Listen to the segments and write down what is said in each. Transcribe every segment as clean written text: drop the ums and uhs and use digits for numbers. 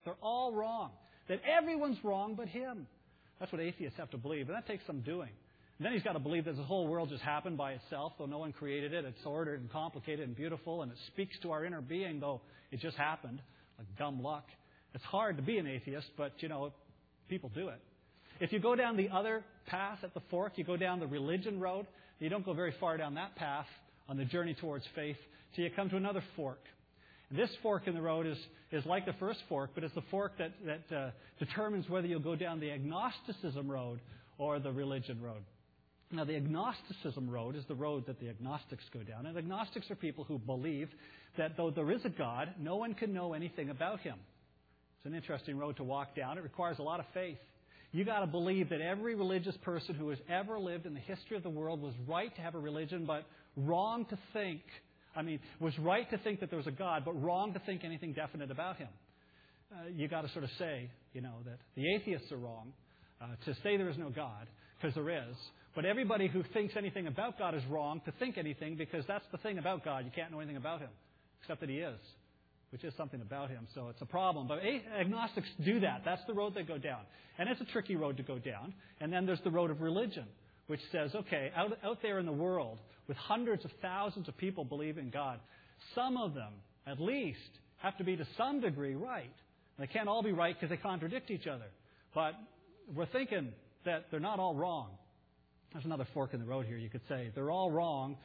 They're all wrong. That everyone's wrong but him. That's what atheists have to believe, and that takes some doing. And then he's got to believe that the whole world just happened by itself, though no one created it. It's ordered and complicated and beautiful, and it speaks to our inner being, though it just happened, like dumb luck. It's hard to be an atheist, but, people do it. If you go down the other path at the fork, you go down the religion road, you don't go very far down that path on the journey towards faith till you come to another fork. And this fork in the road is like the first fork, but it's the fork that determines whether you'll go down the agnosticism road or the religion road. Now, the agnosticism road is the road that the agnostics go down. And agnostics are people who believe that though there is a God, no one can know anything about him. It's an interesting road to walk down. It requires a lot of faith. You got to believe that every religious person who has ever lived in the history of the world was right to have a religion, but wrong to think. Was right to think that there was a God, but wrong to think anything definite about him. You got to sort of say, that the atheists are wrong to say there is no God, because there is. But everybody who thinks anything about God is wrong to think anything, because that's the thing about God. You can't know anything about him, except that he is, which is something about him. So it's a problem. But agnostics do that. That's the road they go down. And it's a tricky road to go down. And then there's the road of religion, which says, okay, out there in the world, with hundreds of thousands of people believe in God, some of them, at least, have to be to some degree right. They can't all be right because they contradict each other. But we're thinking that they're not all wrong. There's another fork in the road here. You could say they're all wrong,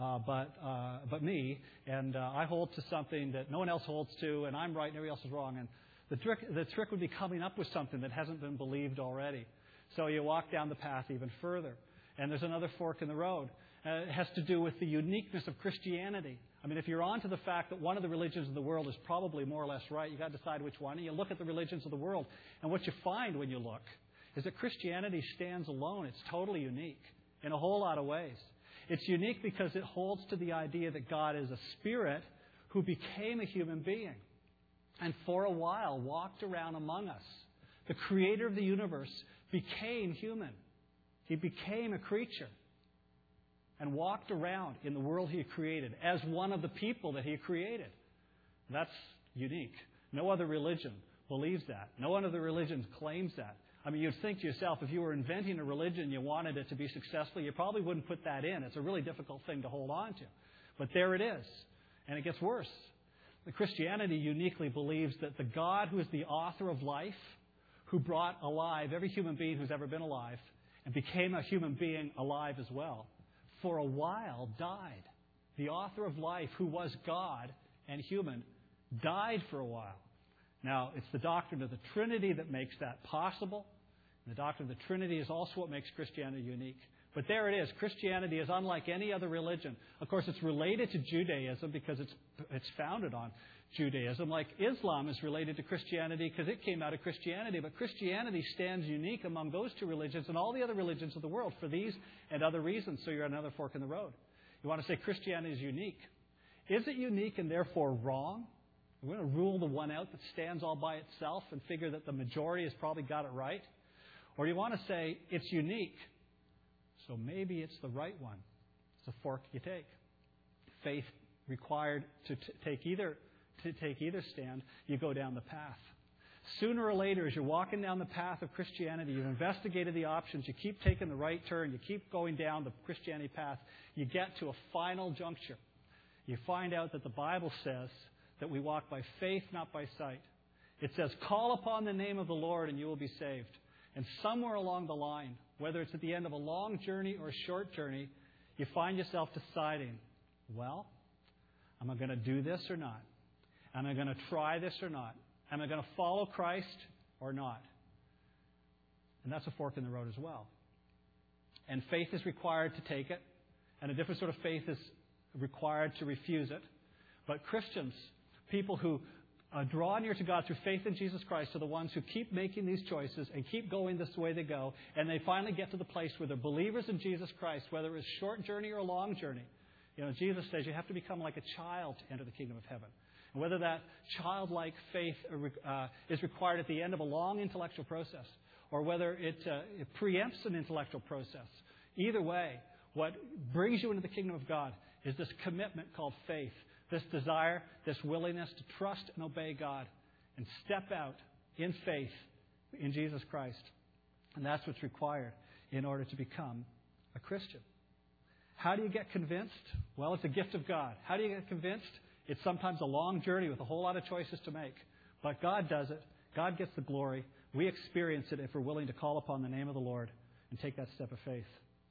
but me, and I hold to something that no one else holds to, and I'm right and everybody else is wrong. And the trick would be coming up with something that hasn't been believed already. So you walk down the path even further. And there's another fork in the road. It has to do with the uniqueness of Christianity. If you're on to the fact that one of the religions of the world is probably more or less right, you've got to decide which one. And you look at the religions of the world, and what you find when you look is that Christianity stands alone. It's totally unique in a whole lot of ways. It's unique because it holds to the idea that God is a spirit who became a human being and for a while walked around among us. The creator of the universe became human. He became a creature and walked around in the world he had created as one of the people that he had created. That's unique. No other religion believes that. No one of the religions claims that. You'd think to yourself, if you were inventing a religion, you wanted it to be successful, you probably wouldn't put that in. It's a really difficult thing to hold on to. But there it is. And it gets worse. The Christianity uniquely believes that the God who is the author of life, who brought alive every human being who's ever been alive, and became a human being alive as well, for a while died. The author of life, who was God and human, died for a while. Now, it's the doctrine of the Trinity that makes that possible. And the doctrine of the Trinity is also what makes Christianity unique. But there it is. Christianity is unlike any other religion. Of course, it's related to Judaism because it's founded on Judaism. Like Islam is related to Christianity because it came out of Christianity. But Christianity stands unique among those two religions and all the other religions of the world for these and other reasons. So you're at another fork in the road. You want to say Christianity is unique. Is it unique and therefore wrong? We're going to rule the one out that stands all by itself and figure that the majority has probably got it right? Or do you want to say it's unique, so maybe it's the right one? It's a fork you take. Faith required to take either stand, you go down the path. Sooner or later, as you're walking down the path of Christianity, you've investigated the options, you keep taking the right turn, you keep going down the Christianity path, you get to a final juncture. You find out that the Bible says that we walk by faith, not by sight. It says, call upon the name of the Lord and you will be saved. And somewhere along the line, whether it's at the end of a long journey or a short journey, you find yourself deciding, well, am I going to do this or not? Am I going to try this or not? Am I going to follow Christ or not? And that's a fork in the road as well. And faith is required to take it, and a different sort of faith is required to refuse it. But Christians, people who draw near to God through faith in Jesus Christ, are the ones who keep making these choices and keep going this way they go. And they finally get to the place where they're believers in Jesus Christ, whether it's a short journey or a long journey. Jesus says you have to become like a child to enter the kingdom of heaven. And whether that childlike faith is required at the end of a long intellectual process or whether it preempts an intellectual process. Either way, what brings you into the kingdom of God is this commitment called faith. This desire, this willingness to trust and obey God and step out in faith in Jesus Christ. And that's what's required in order to become a Christian. How do you get convinced? Well, it's a gift of God. How do you get convinced? It's sometimes a long journey with a whole lot of choices to make. But God does it. God gets the glory. We experience it if we're willing to call upon the name of the Lord and take that step of faith.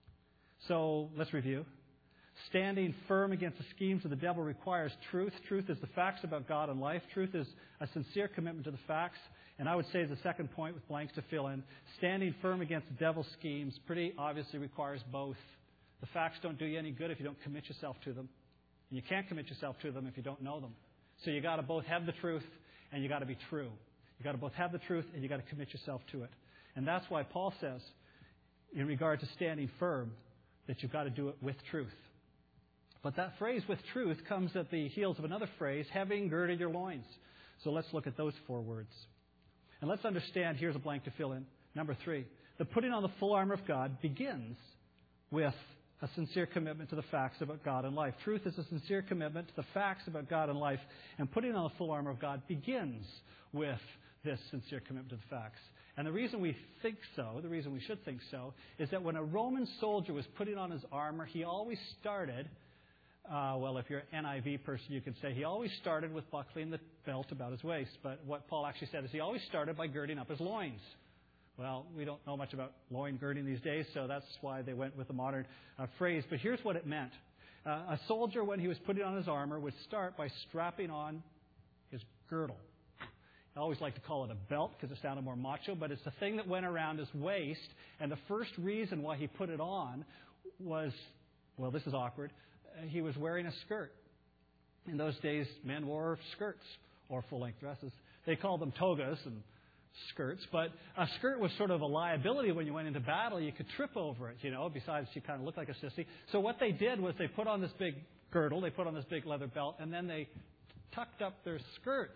So let's review. Standing firm against the schemes of the devil requires truth. Truth is the facts about God and life. Truth is a sincere commitment to the facts. And I would say the second point with blanks to fill in, standing firm against the devil's schemes pretty obviously requires both. The facts don't do you any good if you don't commit yourself to them. And you can't commit yourself to them if you don't know them. So you got to both have the truth and you got to be true. You got to both have the truth and you got to commit yourself to it. And that's why Paul says, in regard to standing firm, that you've got to do it with truth. But that phrase with truth comes at the heels of another phrase, having girded your loins. So let's look at those four words. And let's understand, here's a blank to fill in. Number 3, the putting on the full armor of God begins with a sincere commitment to the facts about God and life. Truth is a sincere commitment to the facts about God and life. And putting on the full armor of God begins with this sincere commitment to the facts. And the reason we think so, the reason we should think so, is that when a Roman soldier was putting on his armor, he always started, if you're an NIV person, you could say he always started with buckling the belt about his waist. But what Paul actually said is he always started by girding up his loins. Well, we don't know much about loin girding these days, so that's why they went with the modern phrase. But here's what it meant. A soldier, when he was putting on his armor, would start by strapping on his girdle. I always like to call it a belt because it sounded more macho, but it's the thing that went around his waist. And the first reason why he put it on was, this is awkward, he was wearing a skirt. In those days, men wore skirts or full-length dresses. They called them togas and skirts, but a skirt was sort of a liability when you went into battle. You could trip over it, besides you kind of looked like a sissy. So what they did was they put on this big girdle, they put on this big leather belt, and then they tucked up their skirts.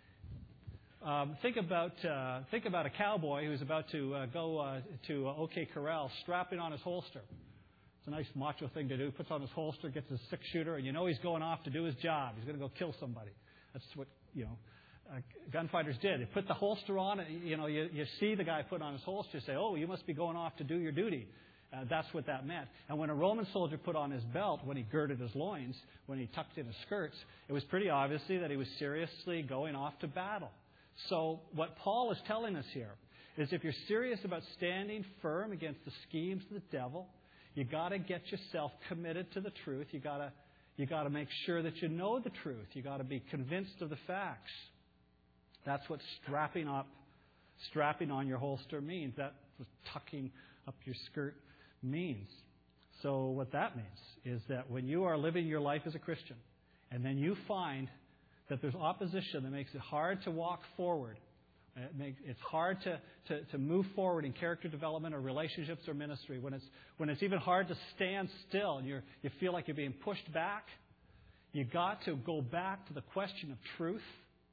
Think about a cowboy who's about to go to OK Corral, strapping on his holster. It's a nice macho thing to do. He puts on his holster, gets his 6-shooter, and he's going off to do his job. He's going to go kill somebody. That's what gunfighters did. They put the holster on. You see the guy put on his holster. You say, "Oh, you must be going off to do your duty." That's what that meant. And when a Roman soldier put on his belt, when he girded his loins, when he tucked in his skirts, it was pretty obviously that he was seriously going off to battle. So what Paul is telling us here is if you're serious about standing firm against the schemes of the devil, you got to get yourself committed to the truth. You got to make sure that you know the truth. You got to be convinced of the facts. That's what strapping on your holster means. That's what tucking up your skirt means. So what that means is that when you are living your life as a Christian, and then you find that there's opposition that makes it hard to walk forward, it's hard to move forward in character development or relationships or ministry, when it's even hard to stand still and you feel like you're being pushed back, you got to go back to the question of truth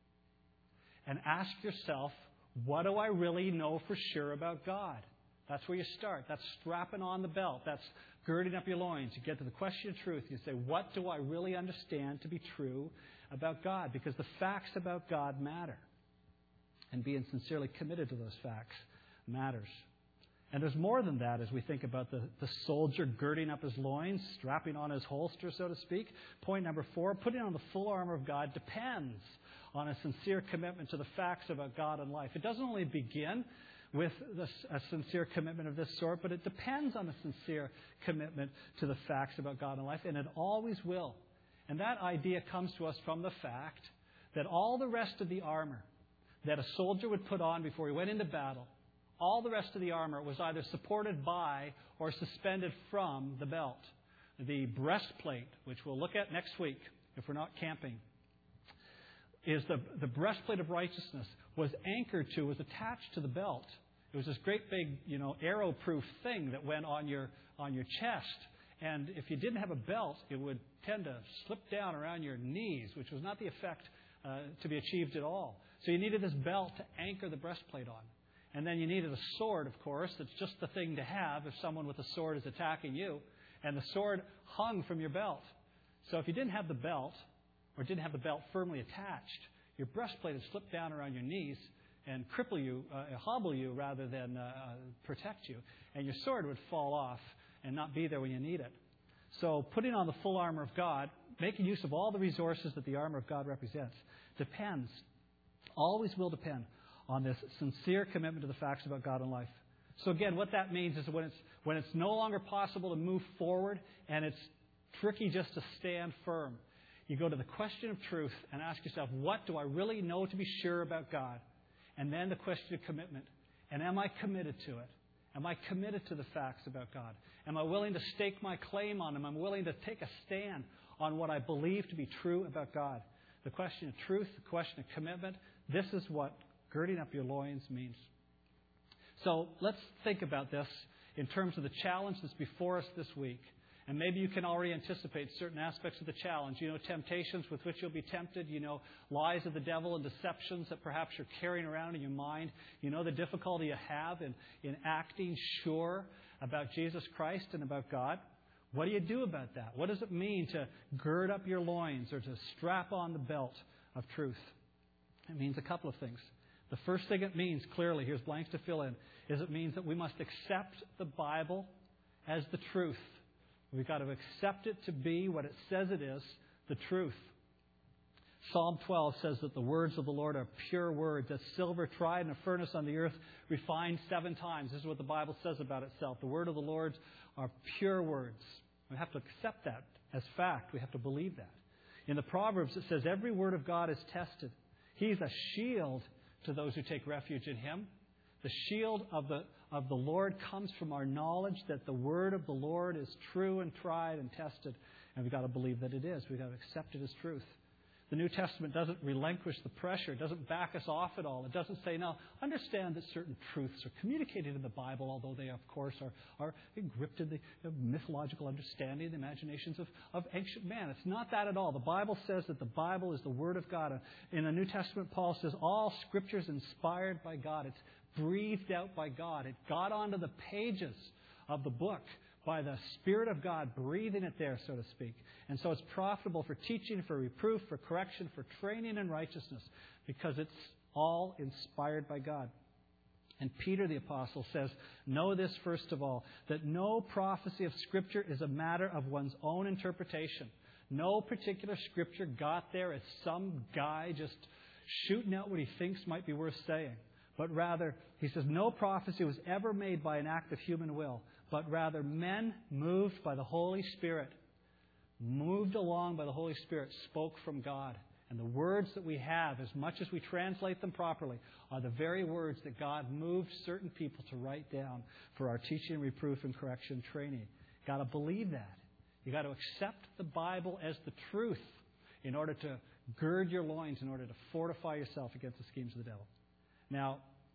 and ask yourself, what do I really know for sure about God? That's where you start. That's strapping on the belt. That's girding up your loins. You get to the question of truth. You say, what do I really understand to be true about God? Because the facts about God matter. And being sincerely committed to those facts matters. And there's more than that as we think about the soldier girding up his loins, strapping on his holster, so to speak. Point number 4, putting on the full armor of God depends on a sincere commitment to the facts about God and life. It doesn't only begin with a sincere commitment of this sort, but it depends on a sincere commitment to the facts about God and life, and it always will. And that idea comes to us from the fact that all the rest of the armor that a soldier would put on before he went into battle, all the rest of the armor was either supported by or suspended from the belt. The breastplate, which we'll look at next week if we're not camping, is the breastplate of righteousness was attached to the belt. It was this great big, arrow-proof thing that went on your chest. And if you didn't have a belt, it would tend to slip down around your knees, which was not the effect to be achieved at all. So you needed this belt to anchor the breastplate on. And then you needed a sword, of course. That's just the thing to have if someone with a sword is attacking you. And the sword hung from your belt. So if you didn't have the belt, or didn't have the belt firmly attached, your breastplate would slip down around your knees, and cripple you, hobble you rather than protect you. And your sword would fall off and not be there when you need it. So putting on the full armor of God, making use of all the resources that the armor of God represents, depends, always will depend, on this sincere commitment to the facts about God and life. So again, what that means is when it's no longer possible to move forward and it's tricky just to stand firm, you go to the question of truth and ask yourself, what do I really know to be sure about God? And then the question of commitment. And am I committed to it? Am I committed to the facts about God? Am I willing to stake my claim on Him? Am I willing to take a stand on what I believe to be true about God? The question of truth, the question of commitment, this is what girding up your loins means. So let's think about this in terms of the challenge that's before us this week. And maybe you can already anticipate certain aspects of the challenge. You know, temptations with which you'll be tempted. You know, lies of the devil and deceptions that perhaps you're carrying around in your mind. You know, the difficulty you have in acting sure about Jesus Christ and about God. What do you do about that? What does it mean to gird up your loins or to strap on the belt of truth? It means a couple of things. The first thing it means, clearly, here's blanks to fill in, is it means that we must accept the Bible as the truth. We've got to accept it to be what it says it is, the truth. Psalm 12 says that the words of the Lord are pure words, as silver tried in a furnace on the earth, refined 7 times. This is what the Bible says about itself. The word of the Lord are pure words. We have to accept that as fact. We have to believe that. In the Proverbs, it says every word of God is tested. He's a shield to those who take refuge in Him. The shield of the Lord comes from our knowledge that the word of the Lord is true and tried and tested. And we've got to believe that it is. We've got to accept it as truth. The New Testament doesn't relinquish the pressure. It doesn't back us off at all. It doesn't say, now, understand that certain truths are communicated in the Bible, although they, of course, are gripped in the mythological understanding, the imaginations of ancient man. It's not that at all. The Bible says that the Bible is the Word of God. In the New Testament, Paul says all Scripture is inspired by God. It's breathed out by God. It got onto the pages of the book by the Spirit of God breathing it there, so to speak. And so it's profitable for teaching, for reproof, for correction, for training in righteousness, because it's all inspired by God. And Peter the Apostle says, know this first of all, that no prophecy of Scripture is a matter of one's own interpretation. No particular Scripture got there as some guy just shooting out what he thinks might be worth saying. But rather, he says, no prophecy was ever made by an act of human will, but rather men moved by the Holy Spirit, moved along by the Holy Spirit, spoke from God. And the words that we have, as much as we translate them properly, are the very words that God moved certain people to write down for our teaching, reproof, and correction training. You've got to believe that. You've got to accept the Bible as the truth in order to gird your loins, in order to fortify yourself against the schemes of the devil. Now,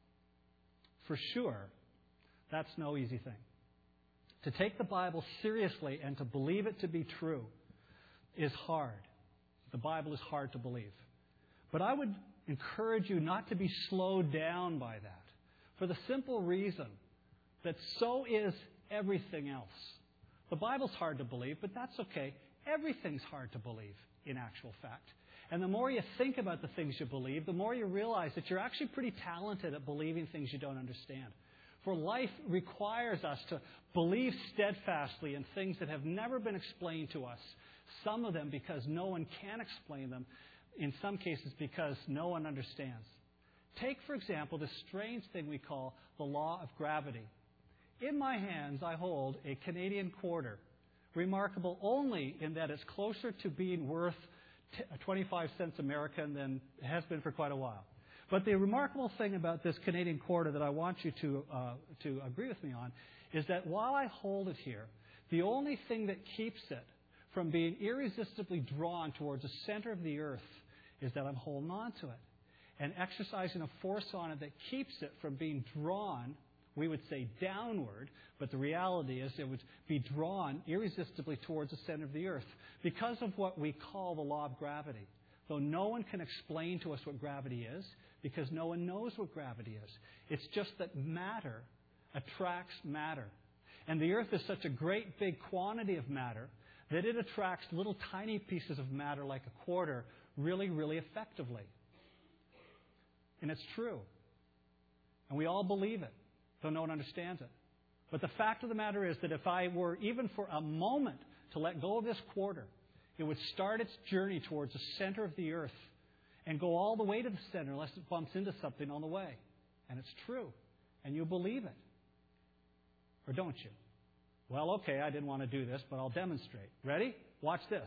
for sure, that's no easy thing. To take the Bible seriously and to believe it to be true is hard. The Bible is hard to believe. But I would encourage you not to be slowed down by that, for the simple reason that so is everything else. The Bible's hard to believe, but that's okay. Everything's hard to believe, in actual fact. And the more you think about the things you believe, the more you realize that you're actually pretty talented at believing things you don't understand. For life requires us to believe steadfastly in things that have never been explained to us. Some of them because no one can explain them. In some cases because no one understands. Take, for example, this strange thing we call the law of gravity. In my hands, I hold a Canadian quarter, remarkable only in that it's closer to being worth 25 cents American than it has been for quite a while. But the remarkable thing about this Canadian quarter that I want you to agree with me on is that while I hold it here, the only thing that keeps it from being irresistibly drawn towards the center of the earth is that I'm holding on to it and exercising a force on it that keeps it from being drawn, we would say downward, but the reality is it would be drawn irresistibly towards the center of the earth because of what we call the law of gravity. Though no one can explain to us what gravity is, because no one knows what gravity is. It's just that matter attracts matter. And the earth is such a great big quantity of matter that it attracts little tiny pieces of matter like a quarter really, really effectively. And it's true. And we all believe it, though no one understands it. But the fact of the matter is that if I were even for a moment to let go of this quarter, it would start its journey towards the center of the earth and go all the way to the center unless it bumps into something on the way. And it's true. And you believe it. Or don't you? Well, okay, I didn't want to do this, but I'll demonstrate. Ready? Watch this.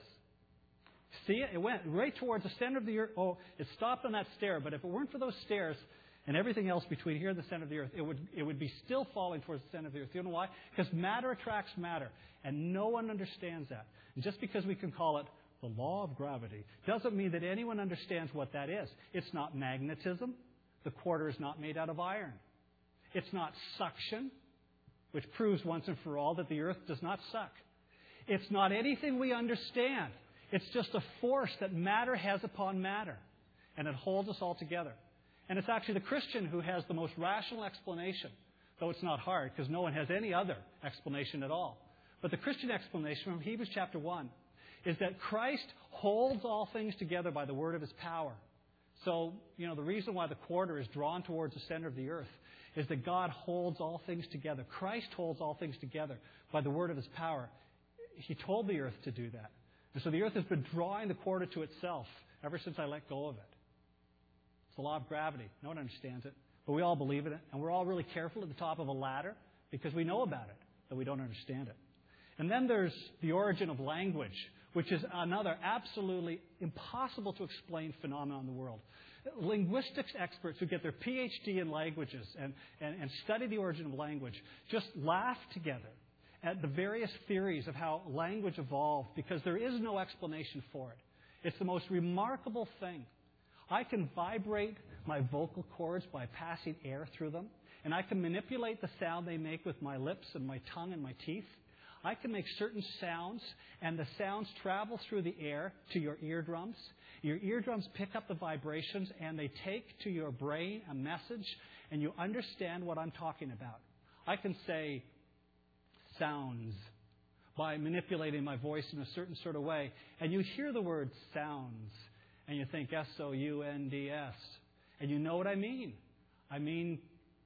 See it? It went right towards the center of the earth. Oh, it stopped on that stair, but if it weren't for those stairs and everything else between here and the center of the earth, it would be still falling towards the center of the earth. You know why? Because matter attracts matter, and no one understands that. And just because we can call it the law of gravity doesn't mean that anyone understands what that is. It's not magnetism. The quarter is not made out of iron. It's not suction, which proves once and for all that the earth does not suck. It's not anything we understand. It's just a force that matter has upon matter, and it holds us all together. And it's actually the Christian who has the most rational explanation, though it's not hard because no one has any other explanation at all. But the Christian explanation from Hebrews chapter 1 is that Christ holds all things together by the word of His power. So, the reason why the quarter is drawn towards the center of the earth is that God holds all things together. Christ holds all things together by the word of His power. He told the earth to do that. And so the earth has been drawing the quarter to itself ever since I let go of it. It's the law of gravity. No one understands it, but we all believe in it. And we're all really careful at the top of a ladder because we know about it, though we don't understand it. And then there's the origin of language, which is another absolutely impossible to explain phenomenon in the world. Linguistics experts who get their PhD in languages and study the origin of language just laugh together at the various theories of how language evolved because there is no explanation for it. It's the most remarkable thing. I can vibrate my vocal cords by passing air through them, and I can manipulate the sound they make with my lips and my tongue and my teeth. I can make certain sounds, and the sounds travel through the air to your eardrums. Your eardrums pick up the vibrations, and they take to your brain a message, and you understand what I'm talking about. I can say sounds by manipulating my voice in a certain sort of way, and you hear the word sounds, and you think S-O-U-N-D-S, and you know what I mean. I mean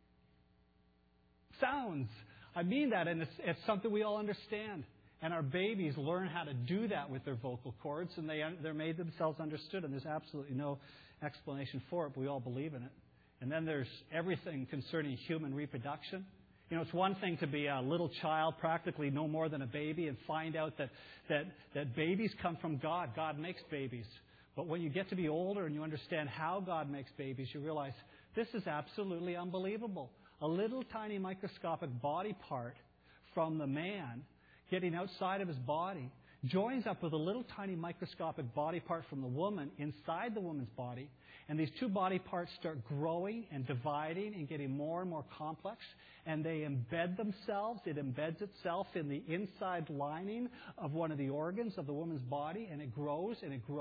sounds. I mean that, and it's something we all understand. And our babies learn how to do that with their vocal cords, and they're made themselves understood, and there's absolutely no explanation for it, but we all believe in it. And then there's everything concerning human reproduction. It's one thing to be a little child, practically no more than a baby, and find out that babies come from God. God makes babies. But when you get to be older and you understand how God makes babies, you realize this is absolutely unbelievable. A little tiny microscopic body part from the man getting outside of his body joins up with a little tiny microscopic body part from the woman inside the woman's body, and these two body parts start growing and dividing and getting more and more complex, and they embed themselves. It embeds itself in the inside lining of one of the organs of the woman's body, and it grows,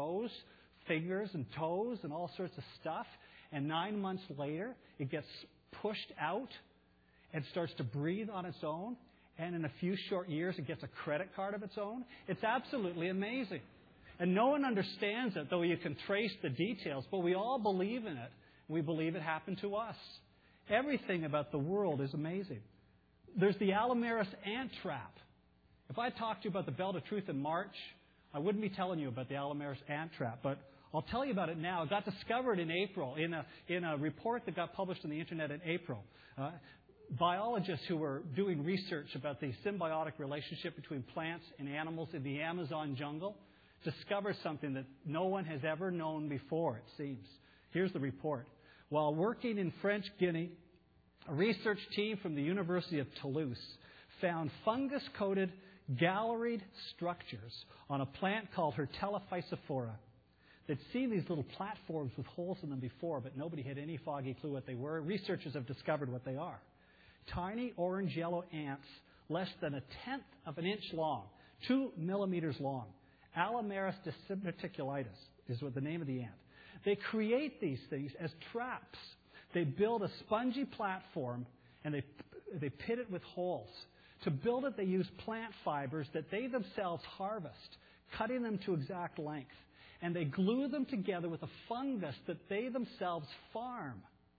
fingers and toes and all sorts of stuff, and 9 months later it gets pushed out and starts to breathe on its own, and in a few short years it gets a credit card of its own. It's absolutely amazing. And no one understands it, though you can trace the details, but we all believe in it. We believe it happened to us. Everything about the world is amazing. There's the Allomeris ant trap. If I talked to you about the Belt of Truth in March, I wouldn't be telling you about the Allomeris ant trap, but I'll tell you about it now. It got discovered in April in a report that got published on the Internet in April. Biologists who were doing research about the symbiotic relationship between plants and animals in the Amazon jungle discovered something that no one has ever known before, it seems. Here's the report. While working in French Guiana, a research team from the University of Toulouse found fungus-coated galleried structures on a plant called Hertella physophora. They'd seen these little platforms with holes in them before, but nobody had any foggy clue what they were. Researchers have discovered what they are. Tiny orange-yellow ants, less than 1/10 of an inch long, 2 millimeters long. Allomeris dissimiliticulitis is what the name of the ant. They create these things as traps. They build a spongy platform, and they pit it with holes. To build it, they use plant fibers that they themselves harvest, cutting them to exact length. And they glue them together with a fungus that they themselves farm.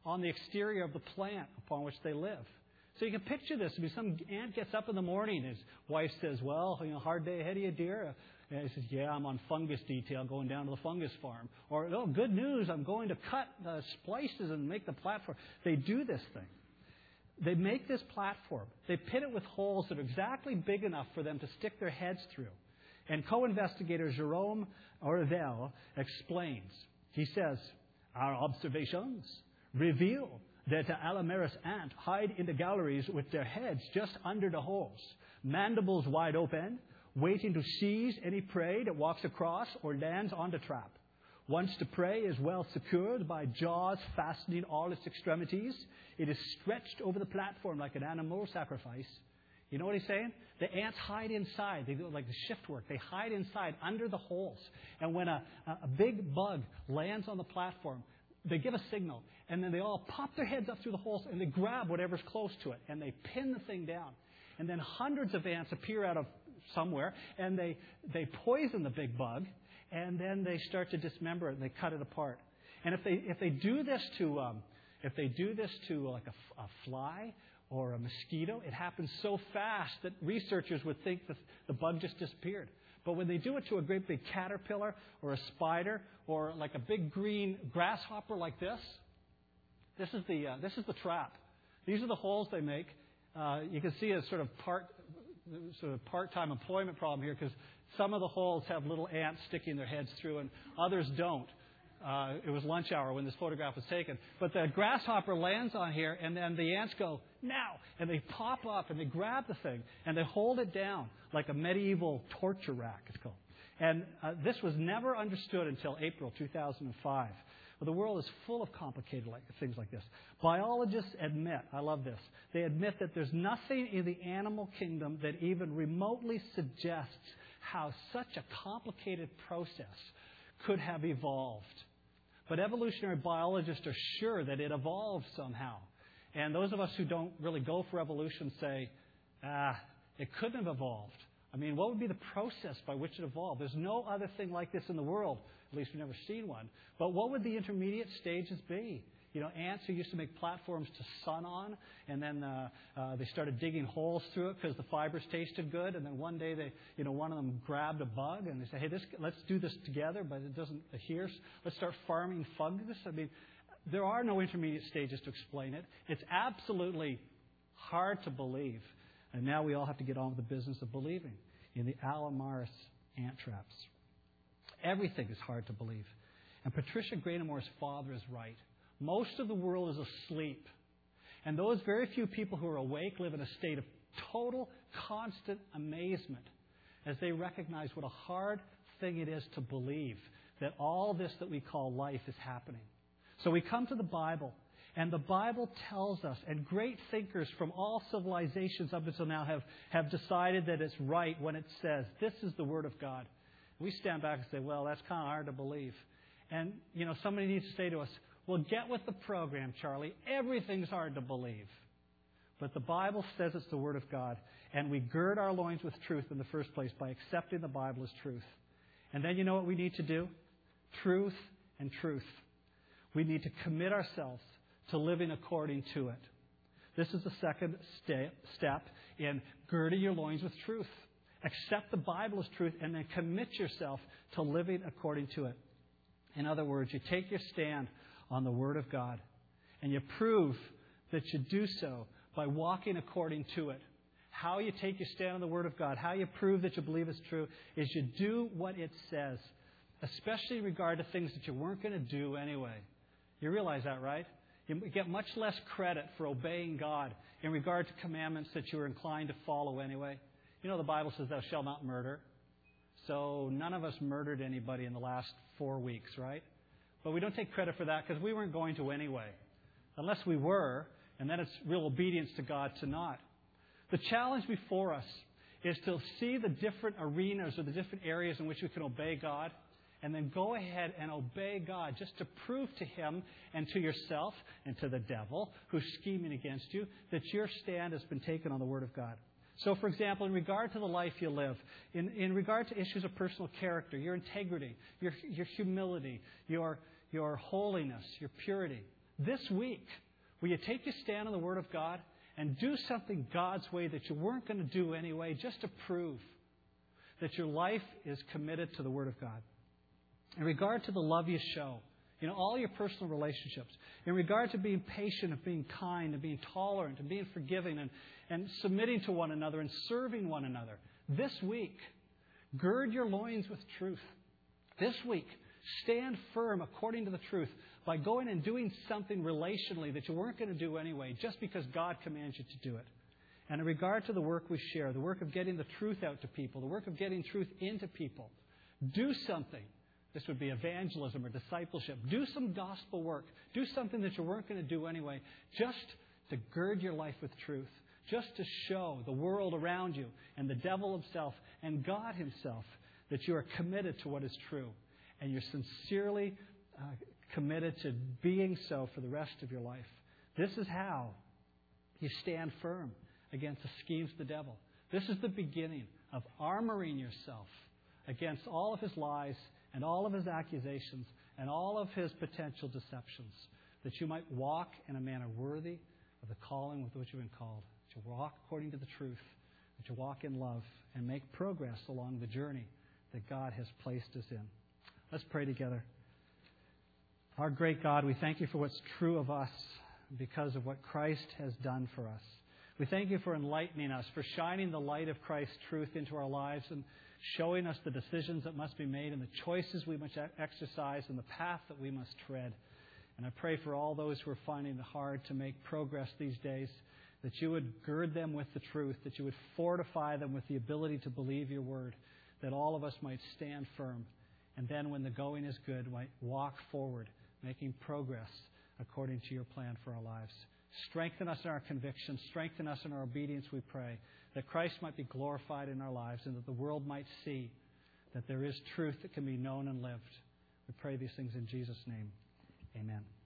on the exterior of the plant upon which they live. So you can picture this. I mean, some ant gets up in the morning. His wife says, well, hard day ahead of you, dear. And he says, yeah, I'm on fungus detail going down to the fungus farm. Or, oh, good news, I'm going to cut splices and make the platform. They do this thing. They make this platform. They pit it with holes that are exactly big enough for them to stick their heads through. And co-investigator Jerome Orvel explains. He says, our observations reveal that the Allomeris ant hide in the galleries with their heads just under the holes, mandibles wide open, waiting to seize any prey that walks across or lands on the trap. Once the prey is well secured by jaws fastening all its extremities, it is stretched over the platform like an animal sacrifice. You know what he's saying? The ants hide inside. They do it like the shift work. They hide inside under the holes. And when a big bug lands on the platform, they give a signal. And then they all pop their heads up through the holes and they grab whatever's close to it. And they pin the thing down. And then hundreds of ants appear out of somewhere. And they poison the big bug. And then they start to dismember it and they cut it apart. And if they do this to like a fly or a mosquito, it happens so fast that researchers would think that the bug just disappeared. But when they do it to a great big caterpillar or a spider or like a big green grasshopper like this is the trap. These are the holes they make. You can see a sort of part-time employment problem here because some of the holes have little ants sticking their heads through and others don't. It was lunch hour when this photograph was taken. But the grasshopper lands on here, and then the ants go, now! And they pop up, and they grab the thing, and they hold it down like a medieval torture rack, it's called. And this was never understood until April 2005. Well, the world is full of complicated things like this. Biologists admit, I love this, they admit that there's nothing in the animal kingdom that even remotely suggests how such a complicated process could have evolved. But evolutionary biologists are sure that it evolved somehow. And those of us who don't really go for evolution say, it couldn't have evolved. I mean, what would be the process by which it evolved? There's no other thing like this in the world. At least we've never seen one. But what would the intermediate stages be? Ants who used to make platforms to sun on, and then they started digging holes through it because the fibers tasted good. And then one day, one of them grabbed a bug, and they said, "Hey, let's do this together," but it doesn't adhere. Let's start farming fungus. I mean, there are no intermediate stages to explain it. It's absolutely hard to believe, and now we all have to get on with the business of believing in the Allomeris ant traps. Everything is hard to believe, and Patricia Grainamore's father is right. Most of the world is asleep. And those very few people who are awake live in a state of total, constant amazement as they recognize what a hard thing it is to believe that all this that we call life is happening. So we come to the Bible, and the Bible tells us, and great thinkers from all civilizations up until now have decided that it's right when it says, this is the Word of God. We stand back and say, well, that's kind of hard to believe. And, somebody needs to say to us, well, get with the program, Charlie. Everything's hard to believe. But the Bible says it's the Word of God. And we gird our loins with truth in the first place by accepting the Bible as truth. And then you know what we need to do? Truth and truth. We need to commit ourselves to living according to it. This is the second step in girding your loins with truth. Accept the Bible as truth and then commit yourself to living according to it. In other words, you take your stand on the Word of God. And you prove that you do so by walking according to it. How you take your stand on the Word of God, how you prove that you believe it's true, is you do what it says, especially in regard to things that you weren't going to do anyway. You realize that, right? You get much less credit for obeying God in regard to commandments that you were inclined to follow anyway. The Bible says, thou shalt not murder. So none of us murdered anybody in the last 4 weeks, right? But we don't take credit for that because we weren't going to anyway. Unless we were, and then it's real obedience to God to not. The challenge before us is to see the different arenas or the different areas in which we can obey God, and then go ahead and obey God just to prove to Him and to yourself and to the devil who's scheming against you that your stand has been taken on the Word of God. So, for example, in regard to the life you live, in regard to issues of personal character, your integrity, your humility, your holiness, your purity, this week, will you take your stand on the Word of God and do something God's way that you weren't going to do anyway, just to prove that your life is committed to the Word of God? In regard to the love you show, all your personal relationships, in regard to being patient, of being kind, and being tolerant, and being forgiving, and submitting to one another, and serving one another, this week, gird your loins with truth. This week, stand firm according to the truth by going and doing something relationally that you weren't going to do anyway, just because God commands you to do it. And in regard to the work we share, the work of getting the truth out to people, the work of getting truth into people, do something. This would be evangelism or discipleship. Do some gospel work. Do something that you weren't going to do anyway, just to gird your life with truth, just to show the world around you and the devil himself and God himself that you are committed to what is true, and you're sincerely committed to being so for the rest of your life. This is how you stand firm against the schemes of the devil. This is the beginning of armoring yourself against all of his lies and all of his accusations and all of his potential deceptions, that you might walk in a manner worthy of the calling with which you've been called, that you walk according to the truth, that you walk in love and make progress along the journey that God has placed us in. Let's pray together. Our great God, we thank you for what's true of us because of what Christ has done for us. We thank you for enlightening us, for shining the light of Christ's truth into our lives and showing us the decisions that must be made and the choices we must exercise and the path that we must tread. And I pray for all those who are finding it hard to make progress these days, that you would gird them with the truth, that you would fortify them with the ability to believe your word, that all of us might stand firm. And then when the going is good, might walk forward, making progress according to your plan for our lives. Strengthen us in our conviction. Strengthen us in our obedience, we pray, that Christ might be glorified in our lives and that the world might see that there is truth that can be known and lived. We pray these things in Jesus' name. Amen.